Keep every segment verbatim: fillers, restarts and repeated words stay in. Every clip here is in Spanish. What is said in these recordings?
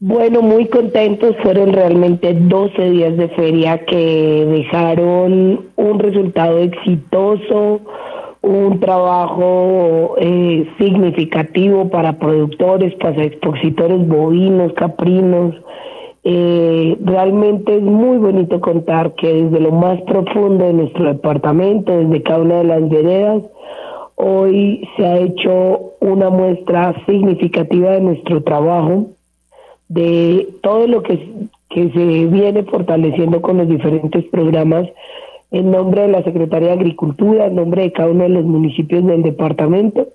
Bueno, muy contentos, fueron realmente doce días de feria que dejaron un resultado exitoso, un trabajo eh, significativo para productores, para expositores bovinos, caprinos. Eh, realmente es muy bonito contar que desde lo más profundo de nuestro departamento, desde cada una de las veredas, hoy se ha hecho una muestra significativa de nuestro trabajo, de todo lo que, que se viene fortaleciendo con los diferentes programas en nombre de la Secretaría de Agricultura, en nombre de cada uno de los municipios del departamento,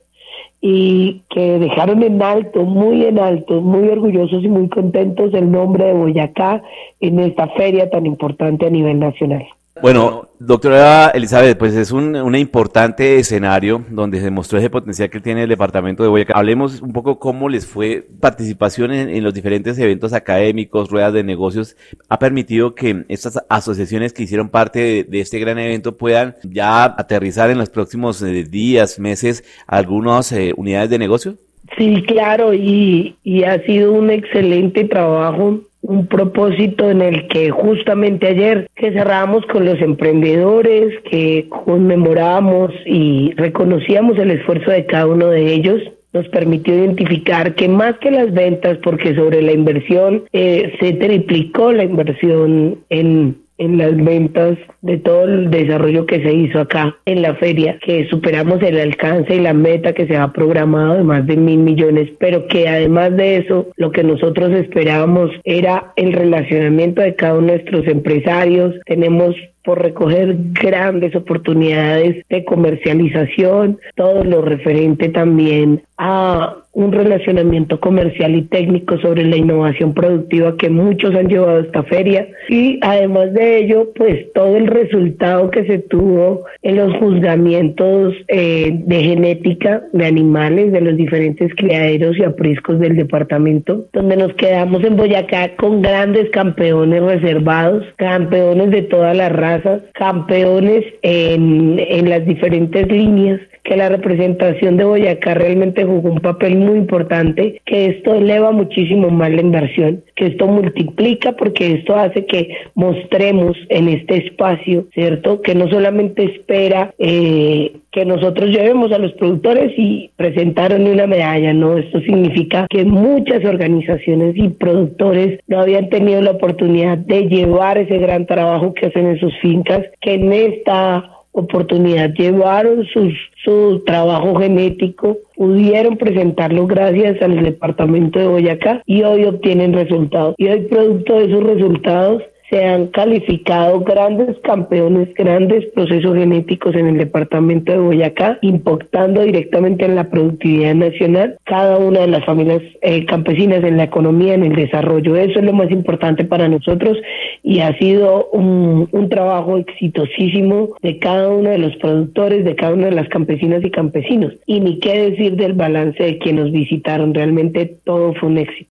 y que dejaron en alto, muy en alto, muy orgullosos y muy contentos el nombre de Boyacá en esta feria tan importante a nivel nacional. Bueno, doctora Elizabeth, pues es un, un importante escenario donde se mostró ese potencial que tiene el departamento de Boyacá. Hablemos un poco cómo les fue participación en, en los diferentes eventos académicos, ruedas de negocios. ¿Ha permitido que estas asociaciones que hicieron parte de, de este gran evento puedan ya aterrizar en los próximos eh, días, meses, algunas eh, unidades de negocio? Sí, claro, y, y ha sido un excelente trabajo, un propósito en el que justamente ayer que cerramos con los emprendedores, que conmemoramos y reconocíamos el esfuerzo de cada uno de ellos, nos permitió identificar que más que las ventas, porque sobre la inversión eh, se triplicó la inversión en en las ventas de todo el desarrollo que se hizo acá en la feria, que superamos el alcance y la meta que se ha programado de más de mil millones, pero que además de eso, lo que nosotros esperábamos era el relacionamiento de cada uno de nuestros empresarios. Tenemos por recoger grandes oportunidades de comercialización, todo lo referente también a un relacionamiento comercial y técnico sobre la innovación productiva que muchos han llevado a esta feria, y además de ello, pues todo el resultado que se tuvo en los juzgamientos eh, de genética de animales de los diferentes criaderos y apriscos del departamento, donde nos quedamos en Boyacá con grandes campeones reservados, campeones de todas las razas, campeones en, en las diferentes líneas, que la representación de Boyacá realmente jugó un papel muy importante, que esto eleva muchísimo más la inversión, que esto multiplica, porque esto hace que mostremos en este espacio, ¿cierto?, que no solamente espera eh, que nosotros llevemos a los productores y presentaron una medalla, no, esto significa que muchas organizaciones y productores no habían tenido la oportunidad de llevar ese gran trabajo que hacen en sus fincas, que en esta oportunidad llevaron sus, su trabajo genético, pudieron presentarlo gracias al departamento de Boyacá y hoy obtienen resultados. Y hoy, producto de esos resultados, se han calificado grandes campeones, grandes procesos genéticos en el departamento de Boyacá, impactando directamente en la productividad nacional, cada una de las familias eh, campesinas, en la economía, en el desarrollo. Eso es lo más importante para nosotros y ha sido un, un trabajo exitosísimo de cada uno de los productores, de cada una de las campesinas y campesinos. Y ni qué decir del balance de quienes nos visitaron, realmente todo fue un éxito.